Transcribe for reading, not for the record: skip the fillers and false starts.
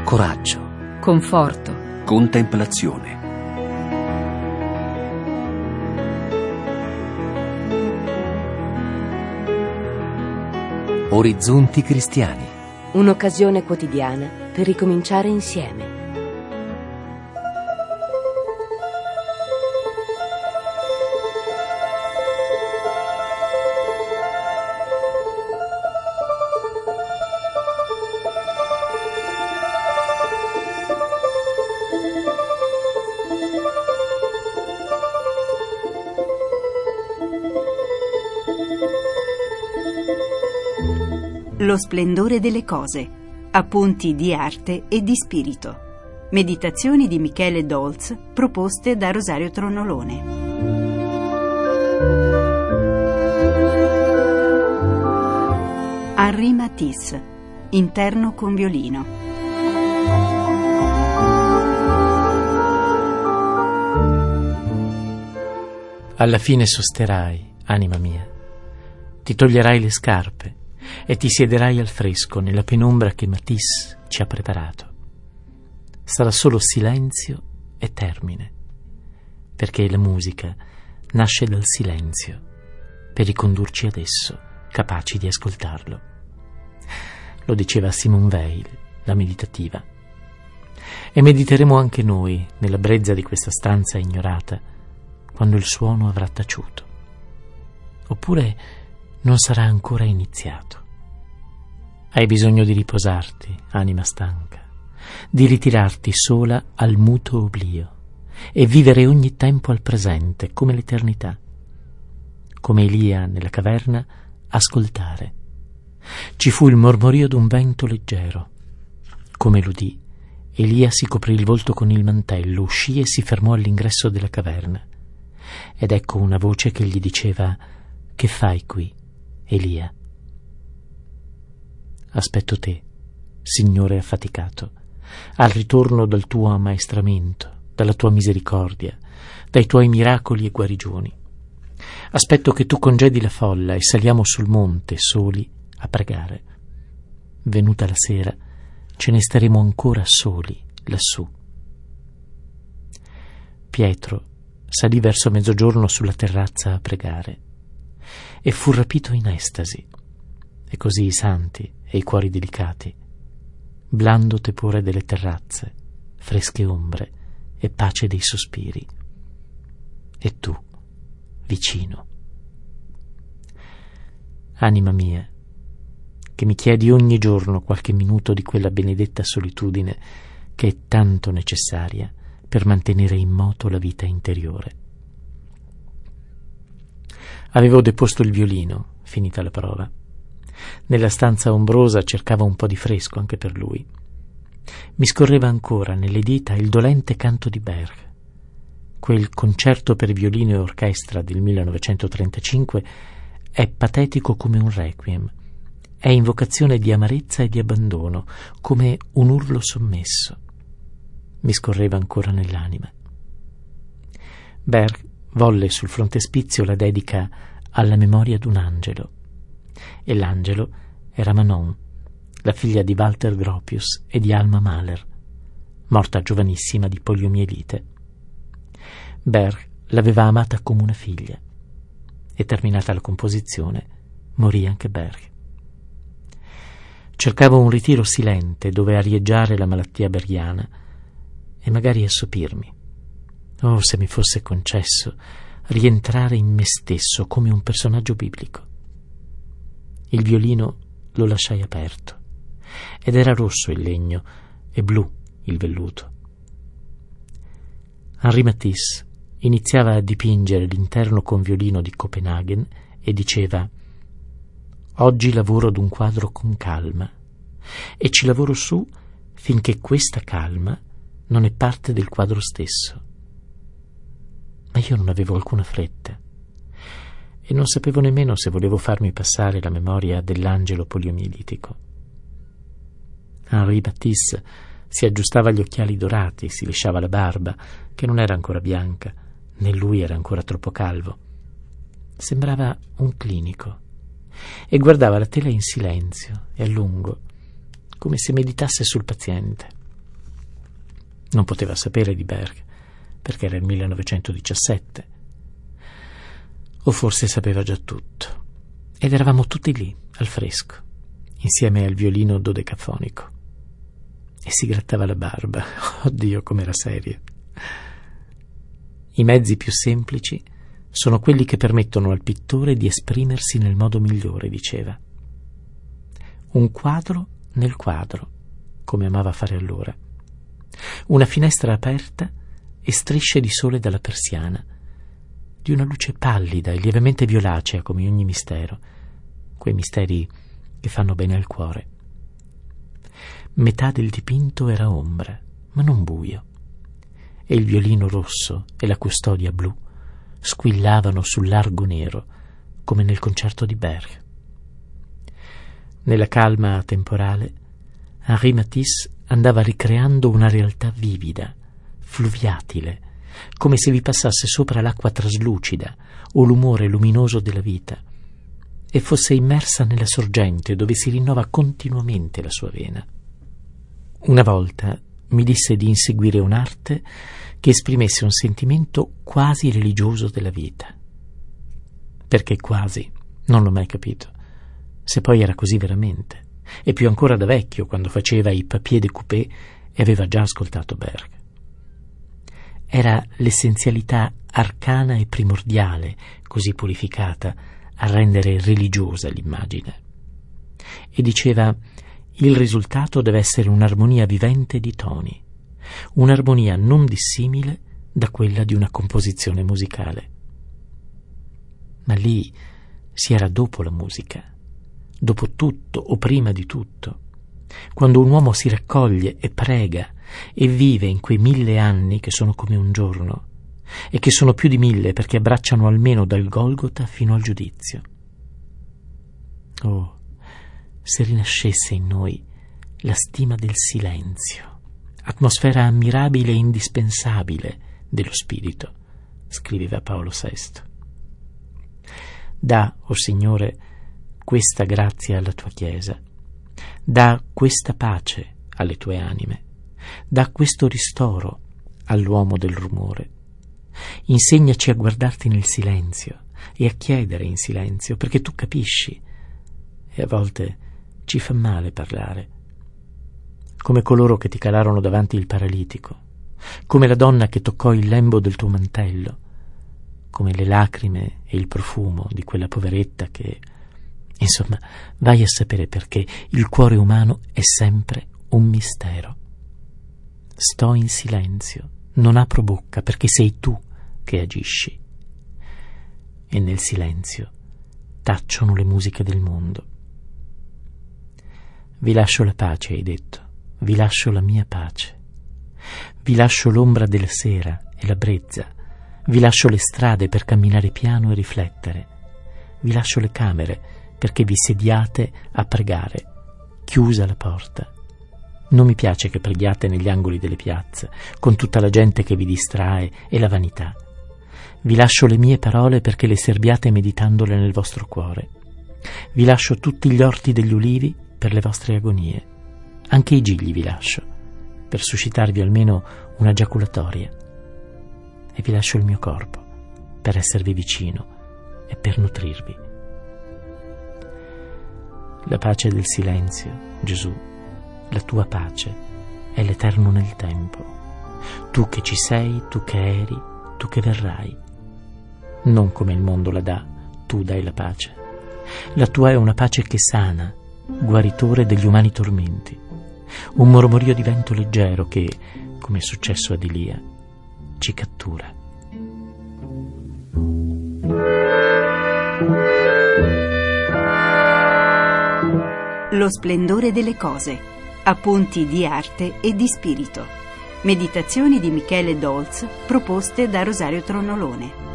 coraggio, conforto, contemplazione. Orizzonti cristiani. Un'occasione quotidiana per ricominciare insieme. Lo splendore delle cose. Appunti di arte e di spirito. Meditazioni di Michele Dolz proposte da Rosario Tronolone. Henri Matisse. Interno con violino. Alla fine sosterai, anima mia, ti toglierai le scarpe e ti siederai al fresco nella penombra che Matisse ci ha preparato. Sarà solo silenzio e termine, perché la musica nasce dal silenzio per ricondurci ad esso, capaci di ascoltarlo. Lo diceva Simone Weil, la meditativa. E mediteremo anche noi nella brezza di questa stanza ignorata, quando il suono avrà taciuto. Oppure non sarà ancora iniziato. Hai bisogno di riposarti, anima stanca, di ritirarti sola al muto oblio e vivere ogni tempo al presente, come l'eternità. Come Elia nella caverna, ascoltare. Ci fu il mormorio d'un vento leggero. Come l'udì, Elia si coprì il volto con il mantello, uscì e si fermò all'ingresso della caverna. Ed ecco una voce che gli diceva: «Che fai qui, Elia?» «Aspetto te, Signore affaticato, al ritorno dal tuo ammaestramento, dalla tua misericordia, dai tuoi miracoli e guarigioni. Aspetto che tu congedi la folla e saliamo sul monte soli a pregare. Venuta la sera, ce ne staremo ancora soli lassù». Pietro salì verso mezzogiorno sulla terrazza a pregare e fu rapito in estasi. E così i santi e i cuori delicati, blando tepore delle terrazze, fresche ombre e pace dei sospiri. E tu, vicino. Anima mia, che mi chiedi ogni giorno qualche minuto di quella benedetta solitudine che è tanto necessaria per mantenere in moto la vita interiore. Avevo deposto il violino, finita la prova. Nella stanza ombrosa cercava un po' di fresco anche per lui. Mi scorreva ancora nelle dita il dolente canto di Berg. Quel concerto per violino e orchestra del 1935 è patetico come un requiem. È invocazione di amarezza e di abbandono, come un urlo sommesso. Mi scorreva ancora nell'anima. Berg volle sul frontespizio la dedica alla memoria d'un angelo. E l'angelo era Manon, la figlia di Walter Gropius e di Alma Mahler, morta giovanissima di poliomielite. Berg l'aveva amata come una figlia e, terminata la composizione, morì anche Berg. Cercavo un ritiro silente dove arieggiare la malattia bergiana e magari assopirmi. Oh, se mi fosse concesso rientrare in me stesso come un personaggio biblico. Il violino lo lasciai aperto ed era rosso il legno e blu il velluto. Henri Matisse iniziava a dipingere l'interno con violino di Copenaghen e diceva: «Oggi lavoro ad un quadro con calma e ci lavoro su finché questa calma non è parte del quadro stesso». Ma io non avevo alcuna fretta e non sapevo nemmeno se volevo farmi passare la memoria dell'angelo poliomielitico. Henri Matisse si aggiustava gli occhiali dorati, si lisciava la barba, che non era ancora bianca, né lui era ancora troppo calvo. Sembrava un clinico e guardava la tela in silenzio e a lungo, come se meditasse sul paziente. Non poteva sapere di Berg, perché era il 1917. O forse sapeva già tutto. Ed eravamo tutti lì, al fresco, insieme al violino dodecafonico. E si grattava la barba. Oddio, com'era serio. I mezzi più semplici sono quelli che permettono al pittore di esprimersi nel modo migliore, diceva. Un quadro nel quadro, come amava fare allora. Una finestra aperta e strisce di sole dalla persiana, di una luce pallida e lievemente violacea come ogni mistero, quei misteri che fanno bene al cuore. Metà del dipinto era ombra, ma non buio, e il violino rosso e la custodia blu squillavano sul largo nero, come nel concerto di Berg. Nella calma temporale, Henri Matisse andava ricreando una realtà vivida, fluviatile, come se vi passasse sopra l'acqua traslucida o l'umore luminoso della vita, e fosse immersa nella sorgente dove si rinnova continuamente la sua vena. Una volta mi disse di inseguire un'arte che esprimesse un sentimento quasi religioso della vita. Perché quasi? Non l'ho mai capito. Se poi era così veramente, e più ancora da vecchio, quando faceva i papier découpés e aveva già ascoltato Berg. Era l'essenzialità arcana e primordiale, così purificata, a rendere religiosa l'immagine. E diceva: il risultato deve essere un'armonia vivente di toni, un'armonia non dissimile da quella di una composizione musicale. Ma lì si era dopo la musica, dopo tutto o prima di tutto, quando un uomo si raccoglie e prega e vive in quei 1000 anni che sono come un giorno e che sono più di 1000 perché abbracciano almeno dal Golgota fino al giudizio. Oh, se rinascesse in noi la stima del silenzio, atmosfera ammirabile e indispensabile dello spirito, scriveva Paolo VI. Dà, o Signore, questa grazia alla tua Chiesa, dà questa pace alle tue anime, dà questo ristoro all'uomo del rumore. Insegnaci a guardarti nel silenzio e a chiedere in silenzio, perché tu capisci, e a volte ci fa male parlare, come coloro che ti calarono davanti il paralitico, come la donna che toccò il lembo del tuo mantello, come le lacrime e il profumo di quella poveretta che... Insomma, vai a sapere perché il cuore umano è sempre un mistero. Sto in silenzio, non apro bocca, perché sei tu che agisci. E nel silenzio tacciono le musiche del mondo. Vi lascio la pace, hai detto, vi lascio la mia pace. Vi lascio l'ombra della sera e la brezza, vi lascio le strade per camminare piano e riflettere, vi lascio le camere perché vi sediate a pregare, chiusa la porta. Non mi piace che preghiate negli angoli delle piazze, con tutta la gente che vi distrae e la vanità. Vi lascio le mie parole perché le serbiate meditandole nel vostro cuore. Vi lascio tutti gli orti degli ulivi per le vostre agonie. Anche i gigli vi lascio, per suscitarvi almeno una giaculatoria. E vi lascio il mio corpo, per esservi vicino e per nutrirvi. La pace del silenzio, Gesù, la tua pace, è l'eterno nel tempo. Tu che ci sei, tu che eri, tu che verrai. Non come il mondo la dà, tu dai la pace. La tua è una pace che sana, guaritore degli umani tormenti. Un mormorio di vento leggero che, come è successo ad Elia, ci cattura. Lo splendore delle cose. Appunti di arte e di spirito. Meditazioni di Michele Dolz proposte da Rosario Tronolone.